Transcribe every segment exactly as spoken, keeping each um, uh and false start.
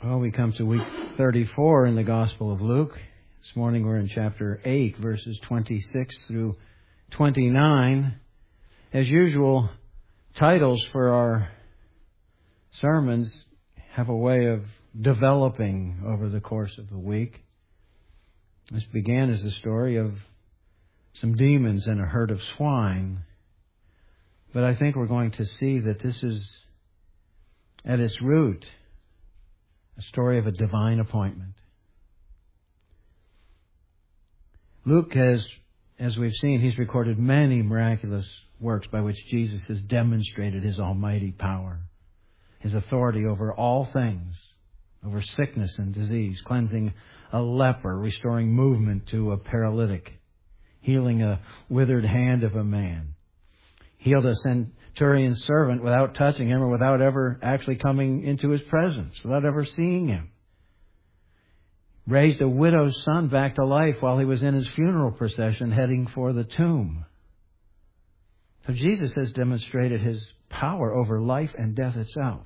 Well, we come to week thirty-four in the Gospel of Luke. This morning we're in chapter eight, verses twenty-six through twenty-nine. As usual, titles for our sermons have a way of developing over the course of the week. This began as the story of some demons and a herd of swine. But I think we're going to see that this is, at its root, a story of a divine appointment. Luke has, as we've seen, he's recorded many miraculous works by which Jesus has demonstrated his almighty power, his authority over all things, over sickness and disease, cleansing a leper, restoring movement to a paralytic, healing a withered hand of a man, healed a centurion's servant without touching him or without ever actually coming into his presence, without ever seeing him. Raised a widow's son back to life while he was in his funeral procession heading for the tomb. So Jesus has demonstrated his power over life and death itself.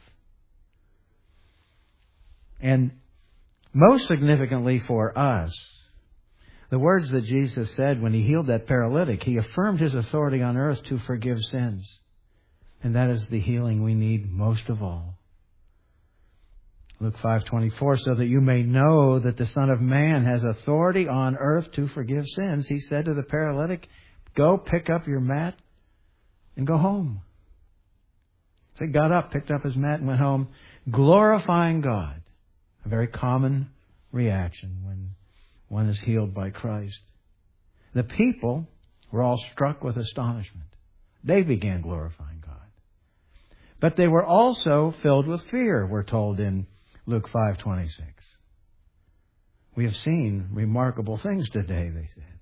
And most significantly for us, the words that Jesus said when he healed that paralytic, he affirmed his authority on earth to forgive sins. And that is the healing we need most of all. Luke five twenty-four, so that you may know that the Son of Man has authority on earth to forgive sins, he said to the paralytic, go pick up your mat and go home. So he got up, picked up his mat and went home, glorifying God. A very common reaction when one is healed by Christ. The people were all struck with astonishment. They began glorifying God. But they were also filled with fear, we're told in Luke five twenty-six. We have seen remarkable things today, they said.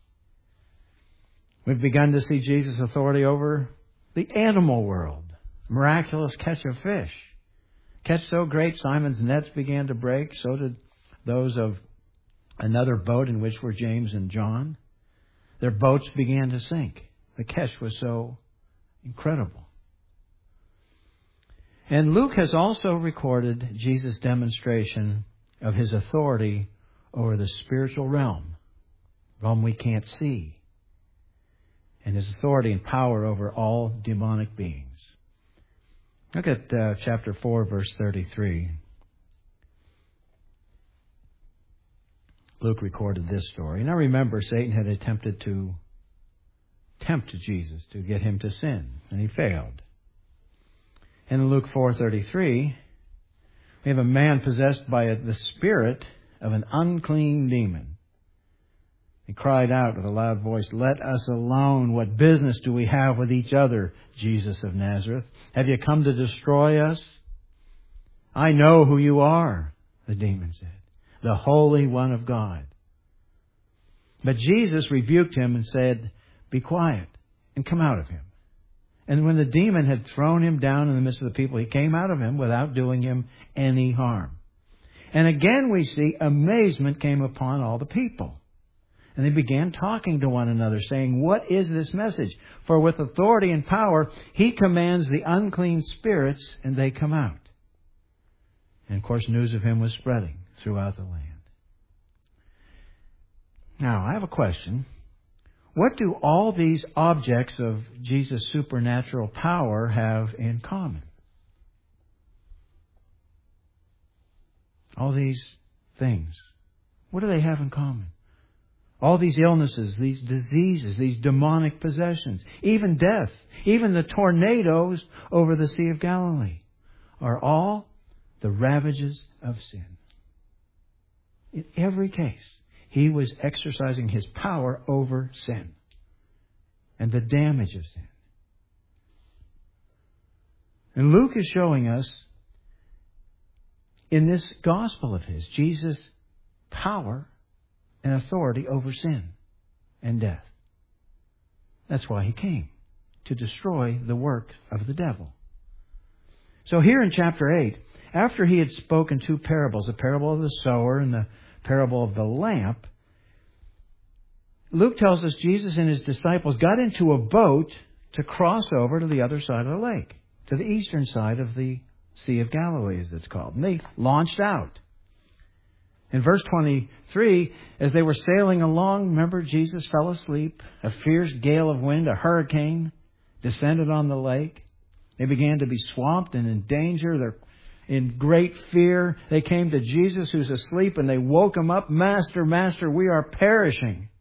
We've begun to see Jesus' authority over the animal world. Miraculous catch of fish. Catch so great, Simon's nets began to break. So did those of another boat in which were James and John. Their boats began to sink. The catch was so incredible. And Luke has also recorded Jesus' demonstration of his authority over the spiritual realm, realm we can't see, and his authority and power over all demonic beings. Look at uh, chapter four, verse thirty-three. Luke recorded this story. Now remember, Satan had attempted to tempt Jesus to get him to sin, and he failed. And in Luke four thirty-three, we have a man possessed by the spirit of an unclean demon. He cried out with a loud voice, let us alone. What business do we have with each other, Jesus of Nazareth? Have you come to destroy us? I know who you are, the demon said, the Holy One of God. But Jesus rebuked him and said, be quiet and come out of him. And when the demon had thrown him down in the midst of the people, he came out of him without doing him any harm. And again we see amazement came upon all the people. And they began talking to one another, saying, what is this message? For with authority and power, he commands the unclean spirits, and they come out. And of course, news of him was spreading throughout the land. Now, I have a question. What do all these objects of Jesus' supernatural power have in common? All these things. What do they have in common? All these illnesses, these diseases, these demonic possessions, even death, even the tornadoes over the Sea of Galilee are all the ravages of sin. In every case, he was exercising his power over sin and the damage of sin. And Luke is showing us in this gospel of his, Jesus' power and authority over sin and death. That's why he came, to destroy the work of the devil. So here in chapter eight, after he had spoken two parables, the parable of the sower and the parable of the lamp, Luke tells us Jesus and his disciples got into a boat to cross over to the other side of the lake, to the eastern side of the Sea of Galilee, as it's called. And they launched out. In verse twenty-three, as they were sailing along, remember, Jesus fell asleep. A fierce gale of wind, a hurricane, descended on the lake. They began to be swamped and in danger. They're in great fear. They came to Jesus, who's asleep, and they woke him up. Master, Master, we are perishing.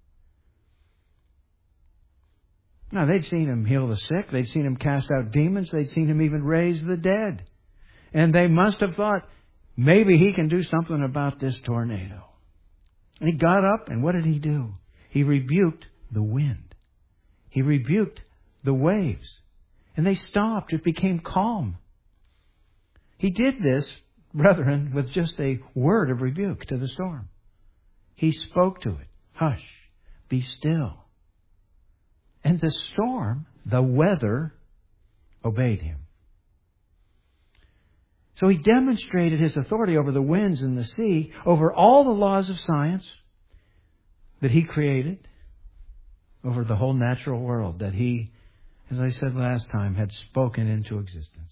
Now, they'd seen him heal the sick. They'd seen him cast out demons. They'd seen him even raise the dead. And they must have thought, maybe he can do something about this tornado. And he got up, and what did he do? He rebuked the wind. He rebuked the waves. And they stopped. It became calm. He did this, brethren, with just a word of rebuke to the storm. He spoke to it. Hush, be still. And the storm, the weather, obeyed him. So he demonstrated his authority over the winds and the sea, over all the laws of science that he created, over the whole natural world that he, as I said last time, had spoken into existence.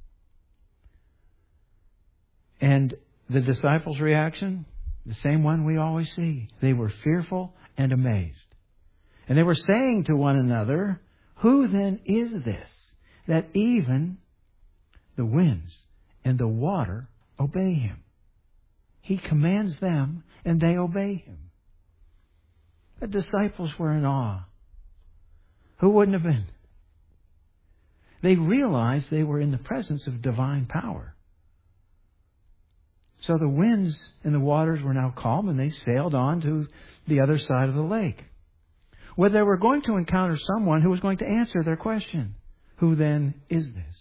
And the disciples' reaction, the same one we always see. They were fearful and amazed. And they were saying to one another, who then is this that even the winds and the water obey him? He commands them and they obey him. The disciples were in awe. Who wouldn't have been? They realized they were in the presence of divine power. So the winds and the waters were now calm, and they sailed on to the other side of the lake, where they were going to encounter someone who was going to answer their question. Who then is this?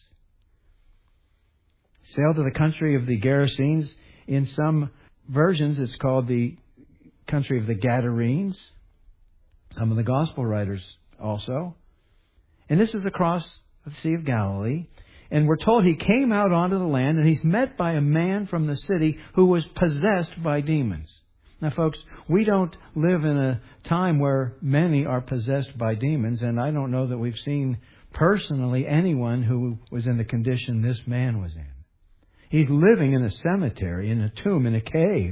Sailed to the country of the Gerasenes. In some versions, it's called the country of the Gadarenes. Some of the gospel writers also. And this is across the Sea of Galilee. And we're told he came out onto the land, and he's met by a man from the city who was possessed by demons. Now, folks, we don't live in a time where many are possessed by demons, and I don't know that we've seen personally anyone who was in the condition this man was in. He's living in a cemetery, in a tomb, in a cave.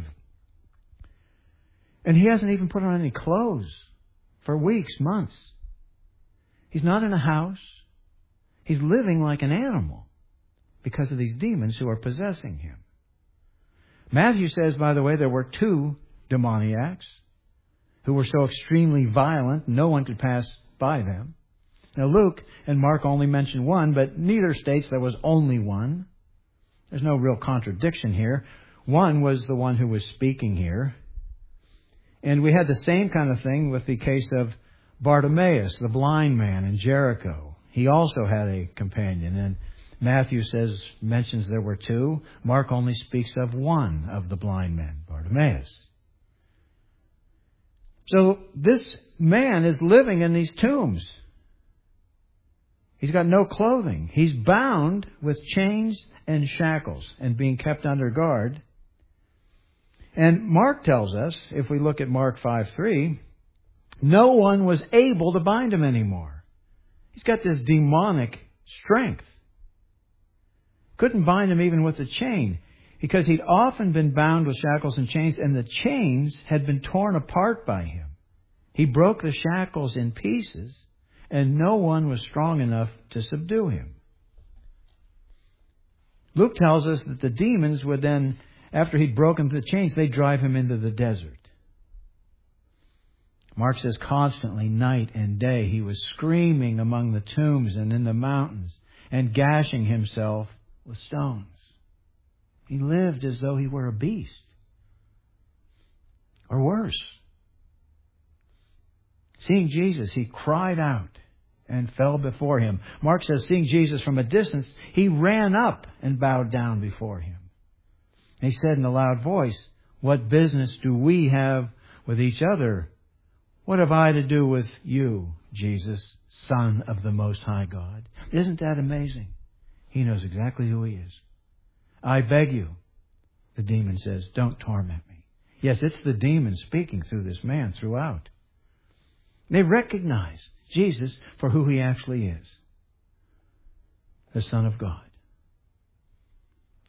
And he hasn't even put on any clothes for weeks, months. He's not in a house. He's living like an animal because of these demons who are possessing him. Matthew says, by the way, there were two demoniacs who were so extremely violent no one could pass by them. Now, Luke and Mark only mention one, but neither states there was only one. There's no real contradiction here. One was the one who was speaking here. And we had the same kind of thing with the case of Bartimaeus, the blind man in Jericho. He also had a companion, and Matthew says, mentions there were two. Mark only speaks of one of the blind men, Bartimaeus. So this man is living in these tombs. He's got no clothing. He's bound with chains and shackles and being kept under guard. And Mark tells us, if we look at Mark five three, no one was able to bind him anymore. He's got this demonic strength. Couldn't bind him even with a chain, because he'd often been bound with shackles and chains, and the chains had been torn apart by him. He broke the shackles in pieces, and no one was strong enough to subdue him. Luke tells us that the demons would then, after he'd broken the chains, they'd drive him into the desert. Mark says constantly, night and day, he was screaming among the tombs and in the mountains and gashing himself with stones. He lived as though he were a beast. Or worse. Seeing Jesus, he cried out and fell before him. Mark says, seeing Jesus from a distance, he ran up and bowed down before him. And he said in a loud voice, what business do we have with each other? What have I to do with you, Jesus, Son of the Most High God? Isn't that amazing? He knows exactly who he is. I beg you, the demon says, don't torment me. Yes, it's the demon speaking through this man throughout. They recognize Jesus for who he actually is, the Son of God.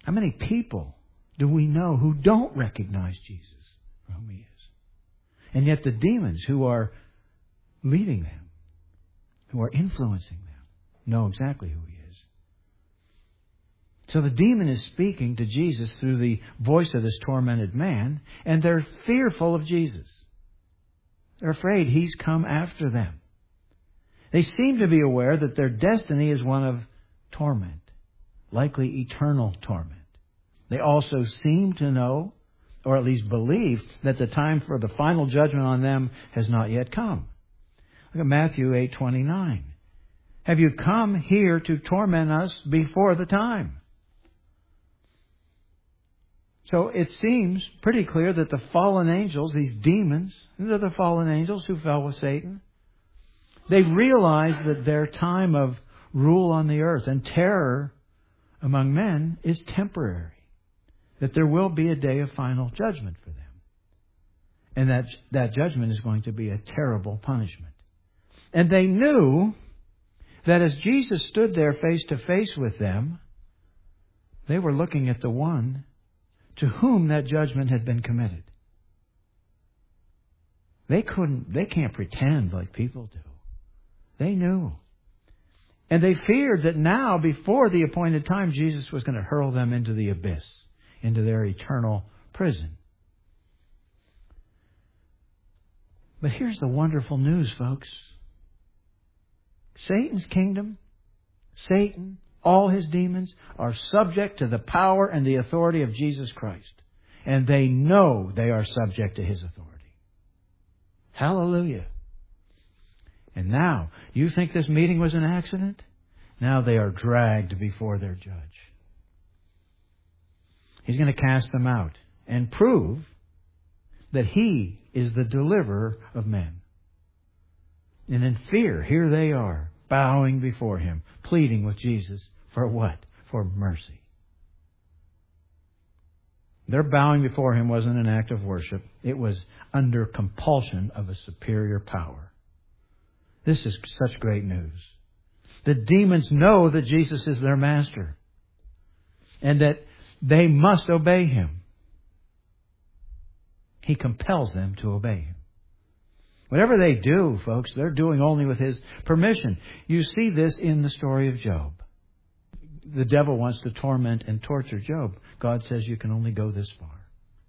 How many people do we know who don't recognize Jesus for whom He is? And yet the demons who are leading them, who are influencing them, know exactly who He is. So the demon is speaking to Jesus through the voice of this tormented man, and they're fearful of Jesus. They're afraid He's come after them. They seem to be aware that their destiny is one of torment, likely eternal torment. They also seem to know, or at least believe, that the time for the final judgment on them has not yet come. Look at Matthew eight twenty-nine. Have you come here to torment us before the time? So it seems pretty clear that the fallen angels, these demons, these are the fallen angels who fell with Satan. They realize that their time of rule on the earth and terror among men is temporary. That there will be a day of final judgment for them. And that, that judgment is going to be a terrible punishment. And they knew that as Jesus stood there face to face with them, they were looking at the one to whom that judgment had been committed. They couldn't, they can't pretend like people do. They knew. And they feared that now, before the appointed time, Jesus was going to hurl them into the abyss, into their eternal prison. But here's the wonderful news, folks. Satan's kingdom, Satan, all his demons, are subject to the power and the authority of Jesus Christ. And they know they are subject to His authority. Hallelujah. And now, you think this meeting was an accident? Now they are dragged before their judge. He's going to cast them out and prove that He is the deliverer of men. And in fear, here they are, bowing before Him, pleading with Jesus for what? For mercy. Their bowing before Him wasn't an act of worship. It was under compulsion of a superior power. This is such great news. The demons know that Jesus is their master and that they must obey Him. He compels them to obey Him. Whatever they do, folks, they're doing only with His permission. You see this in the story of Job. The devil wants to torment and torture Job. God says you can only go this far.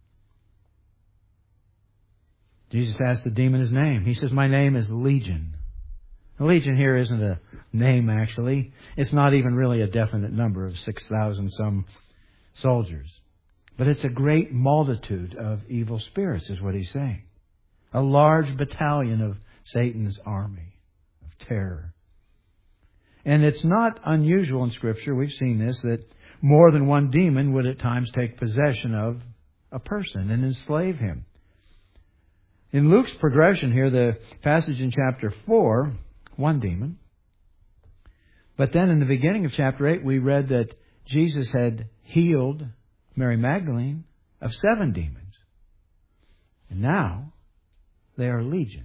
Jesus asked the demon his name. He says, my name is Legion. The Legion here isn't a name, actually. It's not even really a definite number of six thousand some soldiers. But it's a great multitude of evil spirits, is what he's saying. A large battalion of Satan's army of terror. And it's not unusual in Scripture, we've seen this, that more than one demon would at times take possession of a person and enslave him. In Luke's progression here, the passage in chapter four, one demon. But then in the beginning of chapter eight, we read that Jesus had healed Mary Magdalene of seven demons. And now they are legion.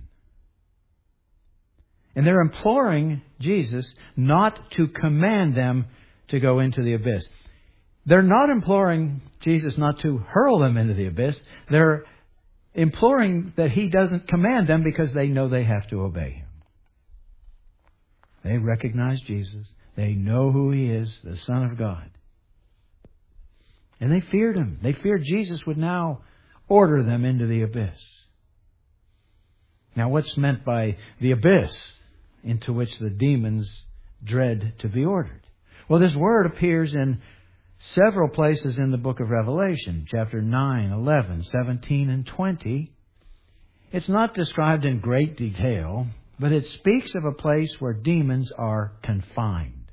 And they're imploring Jesus not to command them to go into the abyss. They're not imploring Jesus not to hurl them into the abyss. They're imploring that He doesn't command them because they know they have to obey Him. They recognize Jesus. They know who He is, the Son of God. And they feared Him. They feared Jesus would now order them into the abyss. Now, what's meant by the abyss into which the demons dread to be ordered? Well, this word appears in several places in the book of Revelation, chapter nine, eleven, seventeen, and twenty. It's not described in great detail, but it speaks of a place where demons are confined.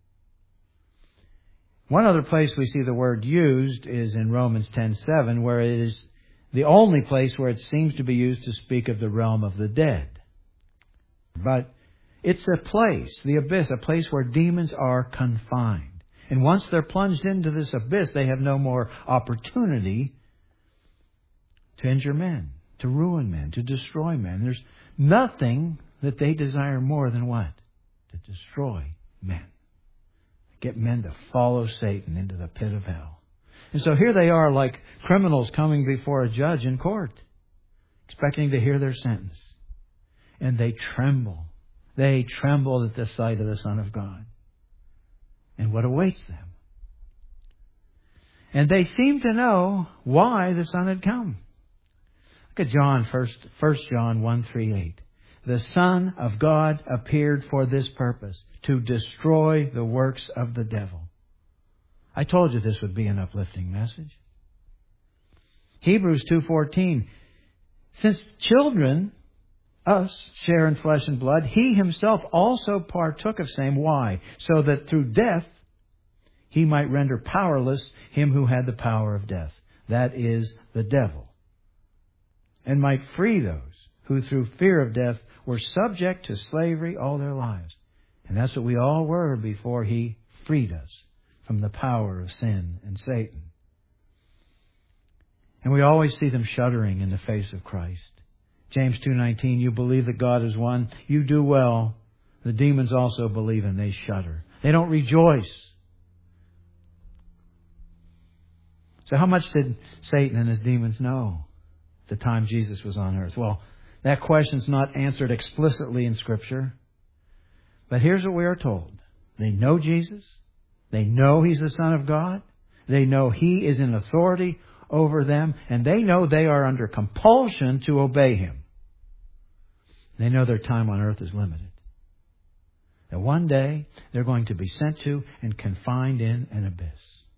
One other place we see the word used is in Romans ten seven, where it is the only place where it seems to be used to speak of the realm of the dead. But it's a place, the abyss, a place where demons are confined. And once they're plunged into this abyss, they have no more opportunity to injure men, to ruin men, to destroy men. There's nothing that they desire more than what? To destroy men. Get men to follow Satan into the pit of hell. And so here they are like criminals coming before a judge in court, expecting to hear their sentence. And they tremble. They tremble at the sight of the Son of God and what awaits them. And they seem to know why the Son had come. Look at John, first, First John one, three, eight. The Son of God appeared for this purpose, to destroy the works of the devil. I told you this would be an uplifting message. Hebrews two fourteen. Since children, us, share in flesh and blood, He Himself also partook of same. Why? So that through death He might render powerless him who had the power of death. That is, the devil. And might free those who through fear of death were subject to slavery all their lives. And that's what we all were before He freed us from the power of sin and Satan. And we always see them shuddering in the face of Christ. James two nineteen, you believe that God is one. You do well. The demons also believe and they shudder. They don't rejoice. So how much did Satan and his demons know at the time Jesus was on earth? Well, that question's not answered explicitly in Scripture. But here's what we are told. They know Jesus. They know He's the Son of God. They know He is in authority over them. And they know they are under compulsion to obey Him. They know their time on earth is limited. That one day they're going to be sent to and confined in an abyss.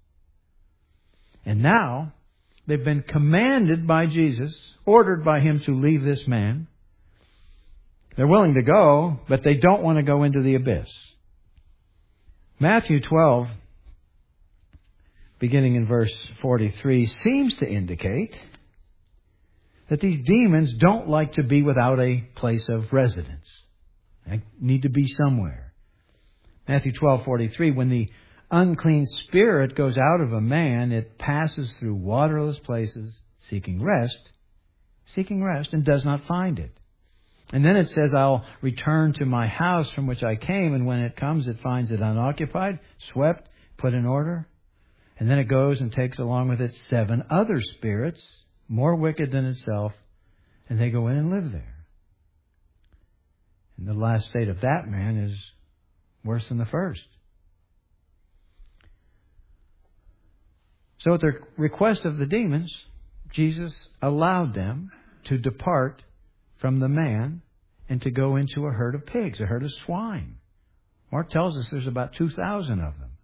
And now they've been commanded by Jesus, ordered by Him to leave this man. They're willing to go, but they don't want to go into the abyss. Matthew twelve, beginning in verse forty-three, seems to indicate that these demons don't like to be without a place of residence. They need to be somewhere. Matthew twelve forty-three, when the unclean spirit goes out of a man, it passes through waterless places, seeking rest, seeking rest, and does not find it. And then it says, I'll return to my house from which I came, and when it comes, it finds it unoccupied, swept, put in order. And then it goes and takes along with it seven other spirits, more wicked than itself, and they go in and live there. And the last state of that man is worse than the first. So at the request of the demons, Jesus allowed them to depart from the man and to go into a herd of pigs, a herd of swine. Mark tells us there's about two thousand of them.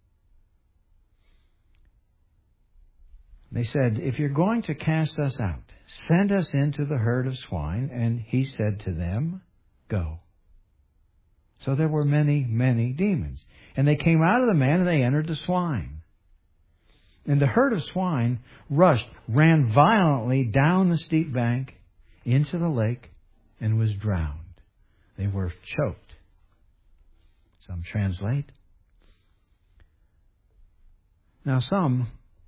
They said, if you're going to cast us out, send us into the herd of swine. And He said to them, go. So there were many, many demons. And they came out of the man and they entered the swine. And the herd of swine rushed, ran violently down the steep bank into the lake and was drowned. They were choked. Some translate. Now some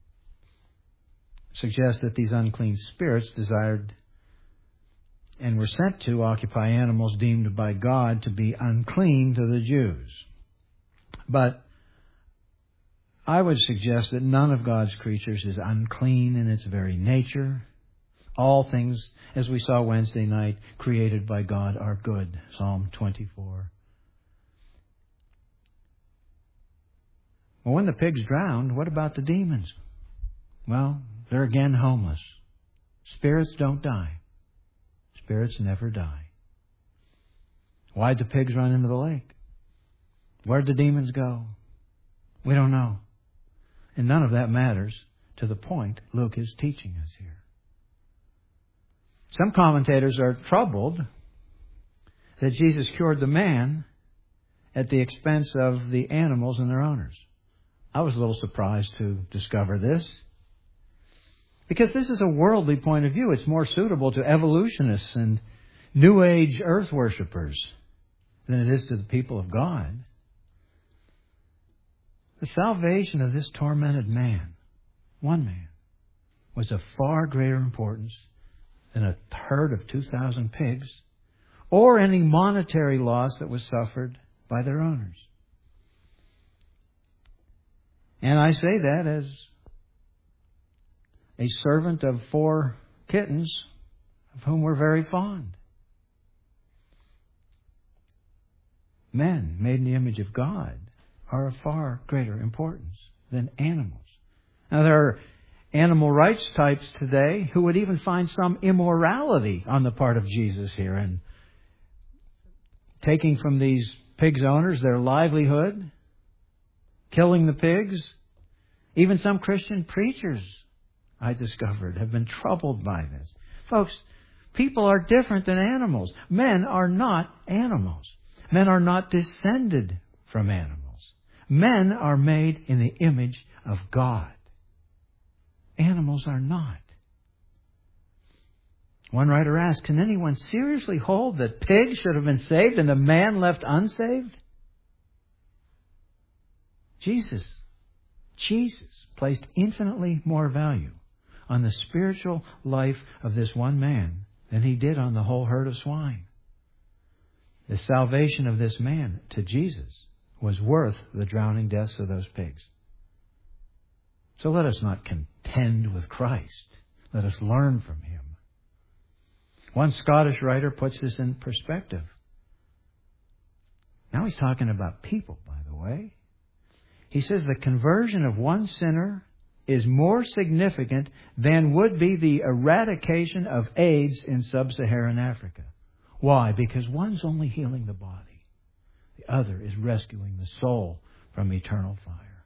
suggest that these unclean spirits desired and were sent to occupy animals deemed by God to be unclean to the Jews. But I would suggest that none of God's creatures is unclean in its very nature. All things, as we saw Wednesday night, created by God are good. Psalm twenty-four. Well, when the pigs drowned, what about the demons? Well, they're again homeless. Spirits don't die. Spirits never die. Why'd the pigs run into the lake? Where'd the demons go? We don't know. And none of that matters to the point Luke is teaching us here. Some commentators are troubled that Jesus cured the man at the expense of the animals and their owners. I was a little surprised to discover this, because this is a worldly point of view. It's more suitable to evolutionists and New Age earth worshippers than it is to the people of God. The salvation of this tormented man, one man, was of far greater importance than a herd of two thousand pigs or any monetary loss that was suffered by their owners. And I say that as a servant of four kittens of whom we're very fond. Men made in the image of God are of far greater importance than animals. Now, there are animal rights types today who would even find some immorality on the part of Jesus here, and taking from these pigs' owners their livelihood, killing the pigs. Even some Christian preachers, I discovered, have been troubled by this. Folks, people are different than animals. Men are not animals. Men are not descended from animals. Men are made in the image of God. Animals are not. One writer asked, can anyone seriously hold that pigs should have been saved and the man left unsaved? Jesus, Jesus placed infinitely more value on the spiritual life of this one man than he did on the whole herd of swine. The salvation of this man to Jesus was worth the drowning deaths of those pigs. So let us not contend with Christ. Let us learn from Him. One Scottish writer puts this in perspective. Now he's talking about people, by the way. He says the conversion of one sinner is more significant than would be the eradication of AIDS in sub-Saharan Africa. Why? Because one's only healing the body. The other is rescuing the soul from eternal fire.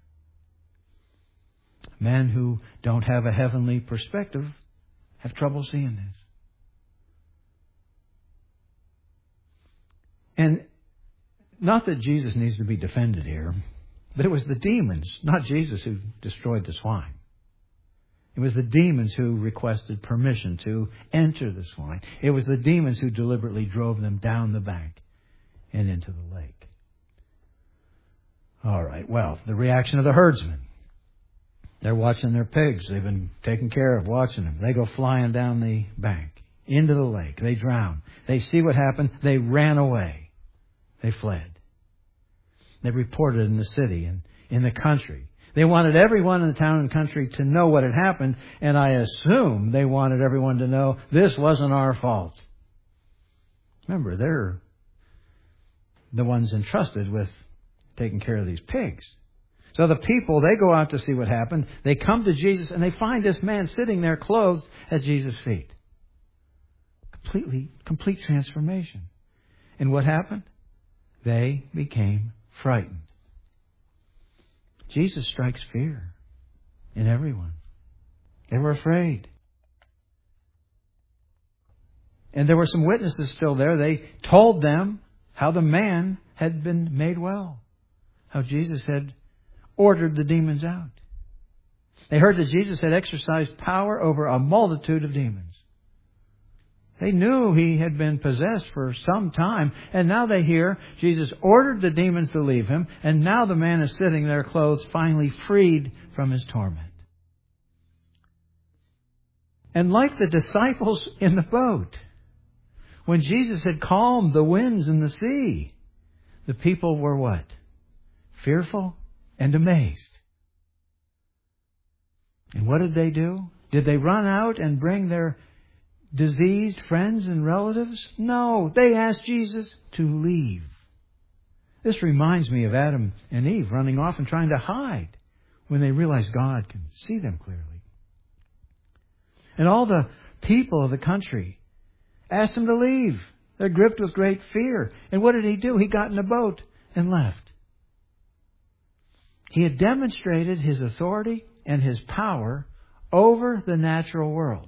Men who don't have a heavenly perspective have trouble seeing this. And not that Jesus needs to be defended here, but it was the demons, not Jesus, who destroyed the swine. It was the demons who requested permission to enter the swine. It was the demons who deliberately drove them down the bank and into the lake. All right, well, the reaction of the herdsmen. They're watching their pigs. They've been taken care of, watching them. They go flying down the bank, into the lake. They drown. They see what happened. They ran away. They fled. They reported in the city and in the country. They wanted everyone in the town and country to know what had happened, and I assume they wanted everyone to know this wasn't our fault. Remember, they're the ones entrusted with taking care of these pigs. So the people, they go out to see what happened. They come to Jesus, and they find this man sitting there clothed at Jesus' feet. Completely, complete transformation. And what happened? They became frightened. Jesus strikes fear in everyone. They were afraid. And there were some witnesses still there. They told them how the man had been made well. How Jesus had ordered the demons out. They heard that Jesus had exercised power over a multitude of demons. They knew he had been possessed for some time, and now they hear Jesus ordered the demons to leave him, and now the man is sitting there clothed, finally freed from his torment. And like the disciples in the boat, when Jesus had calmed the winds and the sea, the people were what? Fearful and amazed. And what did they do? Did they run out and bring their diseased friends and relatives? No, they asked Jesus to leave. This reminds me of Adam and Eve running off and trying to hide when they realized God can see them clearly. And all the people of the country asked him to leave. They're gripped with great fear. And what did he do? He got in a boat and left. He had demonstrated his authority and his power over the natural world.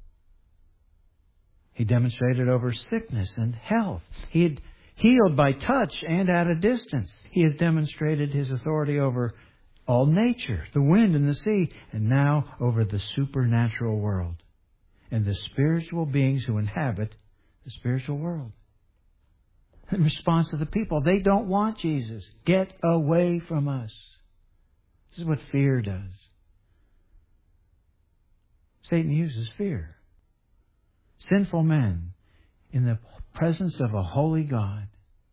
He demonstrated over sickness and health. He had healed by touch and at a distance. He has demonstrated his authority over all nature, the wind and the sea, and now over the supernatural world and the spiritual beings who inhabit the spiritual world. In response to the people, they don't want Jesus. Get away from us. This is what fear does. Satan uses fear. Sinful men in the presence of a holy God.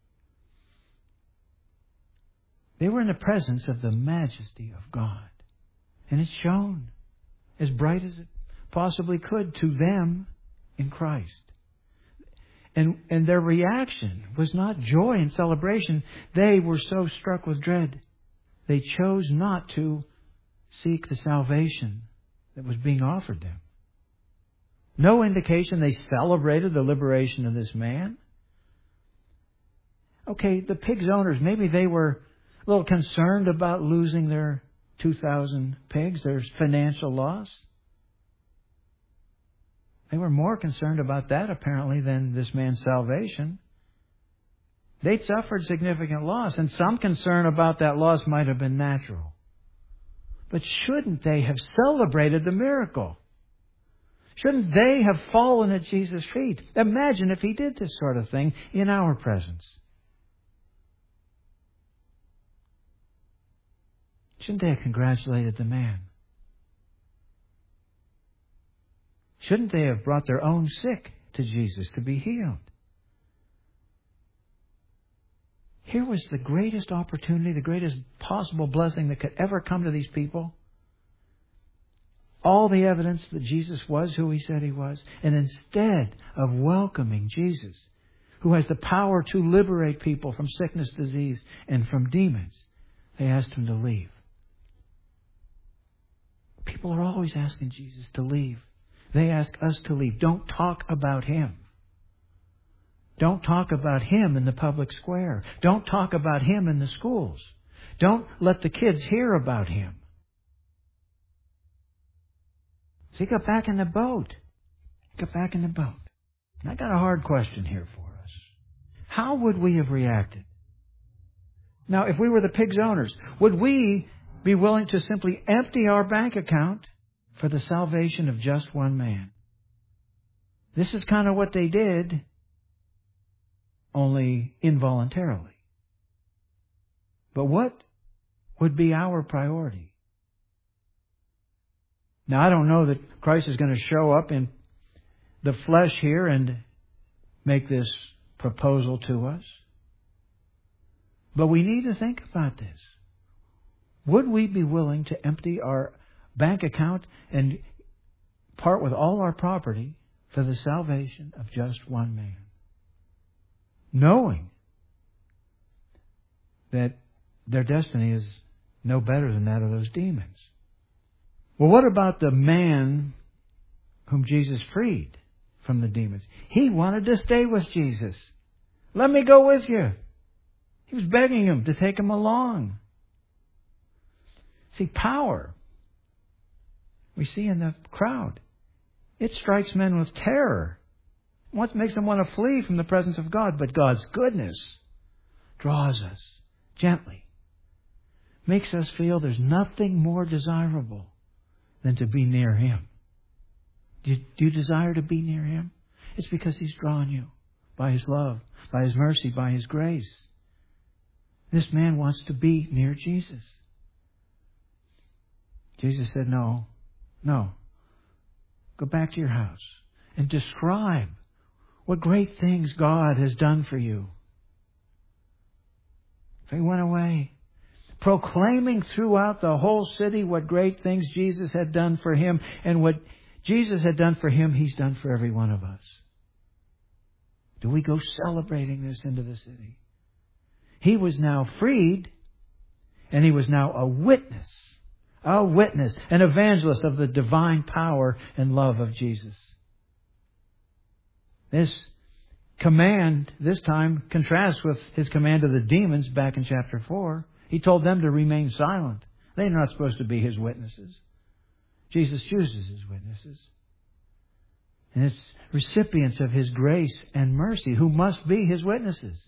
They were in the presence of the majesty of God. And it shone as bright as it possibly could to them in Christ. And, and their reaction was not joy and celebration. They were so struck with dread. They chose not to seek the salvation that was being offered them. No indication they celebrated the liberation of this man. Okay, the pig's owners, maybe they were a little concerned about losing their two thousand pigs, their financial loss. They were more concerned about that, apparently, than this man's salvation. They'd suffered significant loss, and some concern about that loss might have been natural. But shouldn't they have celebrated the miracle? Shouldn't they have fallen at Jesus' feet? Imagine if He did this sort of thing in our presence. Shouldn't they have congratulated the man? Shouldn't they have brought their own sick to Jesus to be healed? Here was the greatest opportunity, the greatest possible blessing that could ever come to these people. All the evidence that Jesus was who He said He was. And instead of welcoming Jesus, who has the power to liberate people from sickness, disease, and from demons, they asked Him to leave. People are always asking Jesus to leave. They ask us to leave. Don't talk about Him. Don't talk about Him in the public square. Don't talk about Him in the schools. Don't let the kids hear about Him. So He got back in the boat. He got back in the boat. And I got a hard question here for us. How would we have reacted? Now, if we were the pig's owners, would we be willing to simply empty our bank account for the salvation of just one man? This is kind of what they did, only involuntarily. But what would be our priority? Now, I don't know that Christ is going to show up in the flesh here and make this proposal to us. But we need to think about this. Would we be willing to empty our bank account and part with all our property for the salvation of just one man? Knowing that their destiny is no better than that of those demons. Well, what about the man whom Jesus freed from the demons? He wanted to stay with Jesus. Let me go with you. He was begging him to take him along. See, power, we see in the crowd, it strikes men with terror. What makes them want to flee from the presence of God? But God's goodness draws us gently, makes us feel there's nothing more desirable than to be near Him. Do you, do you desire to be near Him? It's because He's drawn you by His love, by His mercy, by His grace. This man wants to be near Jesus. Jesus said, no, no. Go back to your house and describe what great things God has done for you. So he went away, proclaiming throughout the whole city what great things Jesus had done for him. And what Jesus had done for him, He's done for every one of us. Do we go celebrating this into the city? He was now freed, and he was now a witness. A witness, an evangelist of the divine power and love of Jesus. This command, this time, contrasts with His command to the demons back in chapter four. He told them to remain silent. They're not supposed to be His witnesses. Jesus chooses His witnesses. And it's recipients of His grace and mercy who must be His witnesses.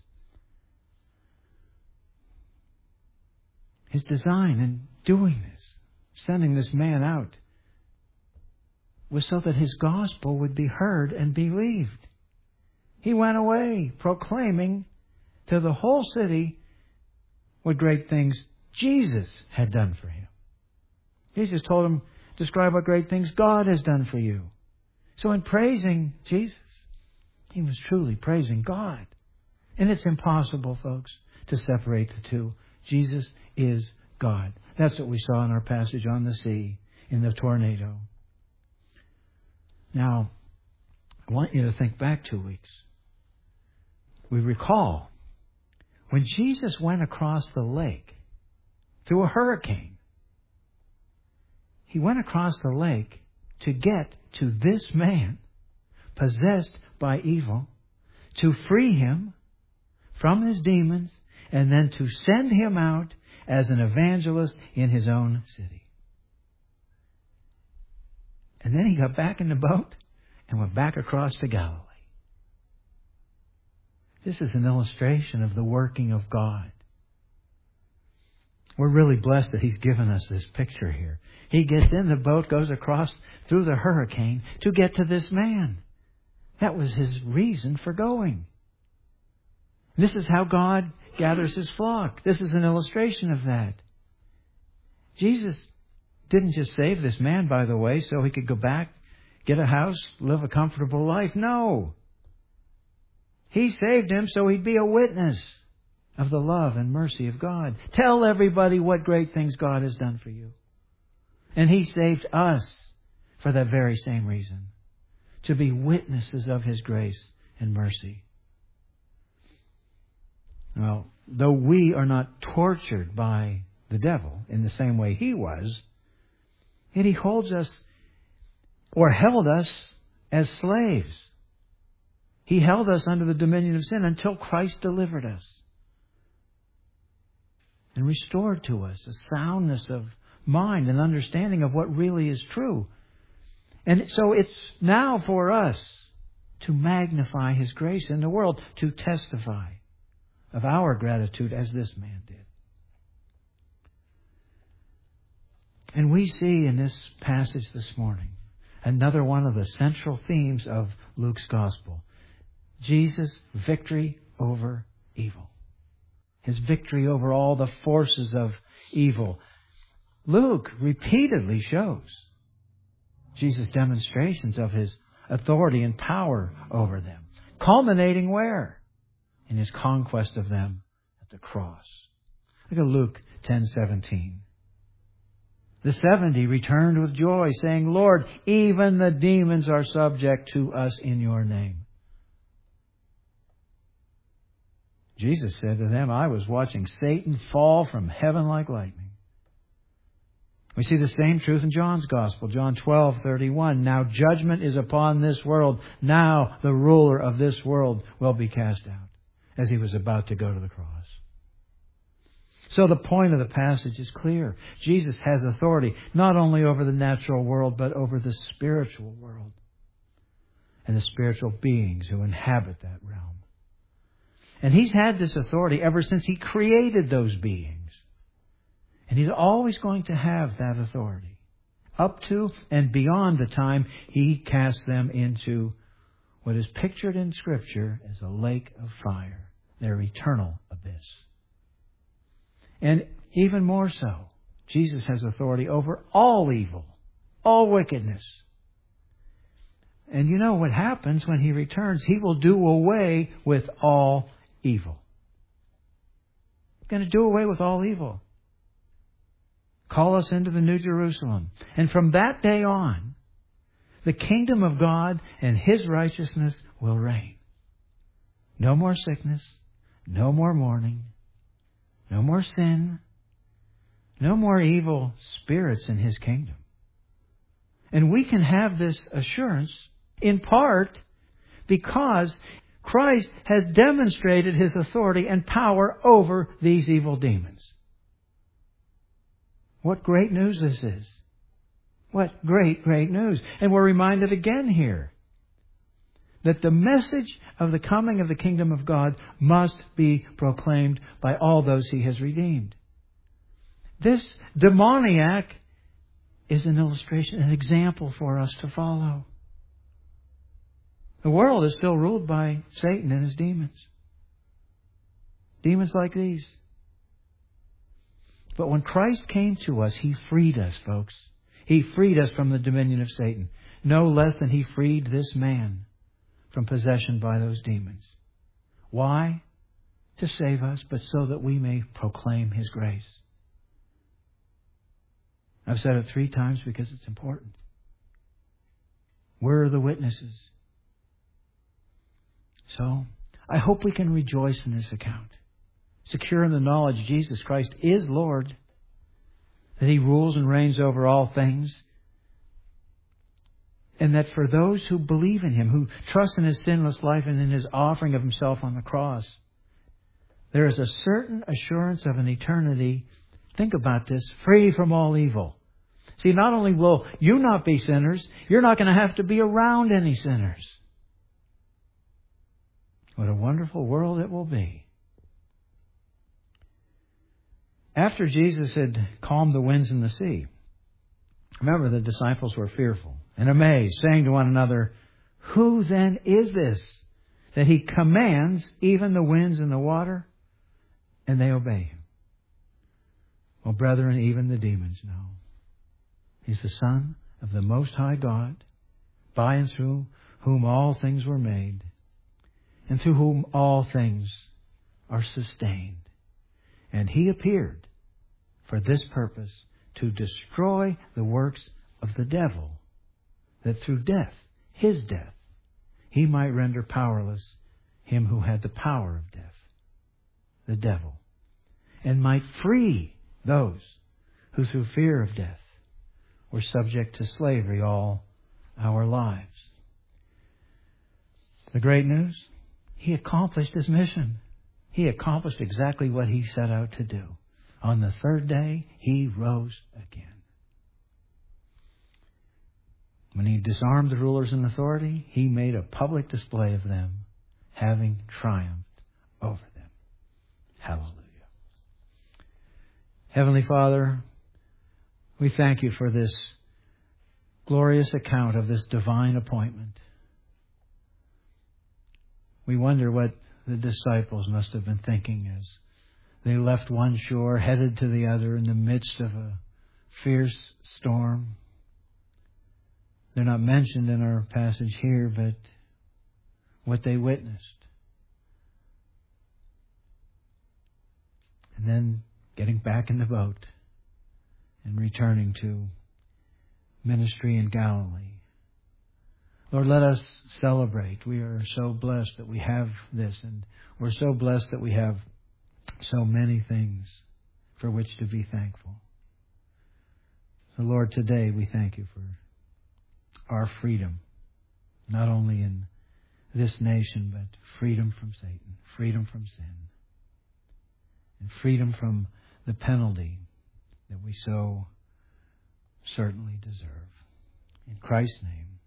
His design in doing this, sending this man out, was so that His gospel would be heard and believed. He went away proclaiming to the whole city what great things Jesus had done for him. Jesus told him, describe what great things God has done for you. So in praising Jesus, he was truly praising God. And it's impossible, folks, to separate the two. Jesus is God. That's what we saw in our passage on the sea, in the tornado. Now, I want you to think back two weeks. We recall when Jesus went across the lake through a hurricane. He went across the lake to get to this man possessed by evil, to free him from his demons, and then to send him out as an evangelist in his own city. And then he got back in the boat and went back across to Galilee. This is an illustration of the working of God. We're really blessed that He's given us this picture here. He gets in the boat, goes across through the hurricane to get to this man. That was His reason for going. This is how God gathers His flock. This is an illustration of that. Jesus didn't just save this man, by the way, so he could go back, get a house, live a comfortable life. No. He saved him so he'd be a witness of the love and mercy of God. Tell everybody what great things God has done for you. And He saved us for that very same reason, to be witnesses of His grace and mercy. Well, though we are not tortured by the devil in the same way he was, yet he holds us, or held us, as slaves. He held us under the dominion of sin until Christ delivered us and restored to us a soundness of mind and understanding of what really is true. And so it's now for us to magnify His grace in the world, to testify of our gratitude as this man did. And we see in this passage this morning another one of the central themes of Luke's Gospel. Jesus' victory over evil. His victory over all the forces of evil. Luke repeatedly shows Jesus' demonstrations of His authority and power over them. Culminating where? In His conquest of them at the cross. Look at Luke ten seventeen. The seventy returned with joy, saying, Lord, even the demons are subject to us in Your name. Jesus said to them, I was watching Satan fall from heaven like lightning. We see the same truth in John's Gospel, John twelve thirty-one. Now judgment is upon this world. Now the ruler of this world will be cast out, as He was about to go to the cross. So the point of the passage is clear. Jesus has authority not only over the natural world, but over the spiritual world and the spiritual beings who inhabit that realm. And He's had this authority ever since He created those beings. And He's always going to have that authority up to and beyond the time He casts them into what is pictured in Scripture as a lake of fire, their eternal abyss. And even more so, Jesus has authority over all evil, all wickedness. And you know what happens when He returns? He will do away with all evil. He's going to do away with all evil. Call us into the New Jerusalem. And from that day on, the kingdom of God and His righteousness will reign. No more sickness, no more mourning, no more sin, no more evil spirits in His kingdom. And we can have this assurance in part because Christ has demonstrated His authority and power over these evil demons. What great news this is. What great, great news. And we're reminded again here that the message of the coming of the kingdom of God must be proclaimed by all those He has redeemed. This demoniac is an illustration, an example for us to follow. The world is still ruled by Satan and his demons. Demons like these. But when Christ came to us, He freed us, folks. He freed us from the dominion of Satan. No less than He freed this man from possession by those demons. Why? To save us, but so that we may proclaim His grace. I've said it three times because it's important. We're the witnesses. So, I hope we can rejoice in this account, secure in the knowledge Jesus Christ is Lord, that He rules and reigns over all things, and that for those who believe in Him, who trust in His sinless life and in His offering of Himself on the cross, there is a certain assurance of an eternity, think about this, free from all evil. See, not only will you not be sinners, you're not going to have to be around any sinners. What a wonderful world it will be. After Jesus had calmed the winds and the sea, remember the disciples were fearful and amazed, saying to one another, "Who then is this, that He commands even the winds and the water, and they obey Him?" Well, brethren, even the demons know He's the Son of the Most High God, by and through whom all things were made, and through whom all things are sustained. And He appeared for this purpose, to destroy the works of the devil, that through death, His death, He might render powerless him who had the power of death, the devil, and might free those who through fear of death were subject to slavery all our lives. The great news? He accomplished His mission. He accomplished exactly what He set out to do. On the third day, He rose again. When He disarmed the rulers in authority, He made a public display of them, having triumphed over them. Hallelujah. Heavenly Father, we thank You for this glorious account of this divine appointment. We wonder what the disciples must have been thinking as they left one shore, headed to the other in the midst of a fierce storm. They're not mentioned in our passage here, but what they witnessed. And then getting back in the boat and returning to ministry in Galilee. Lord, let us celebrate. We are so blessed that we have this, and we're so blessed that we have so many things for which to be thankful. So, Lord, today we thank You for our freedom, not only in this nation, but freedom from Satan, freedom from sin, and freedom from the penalty that we so certainly deserve. In Christ's name.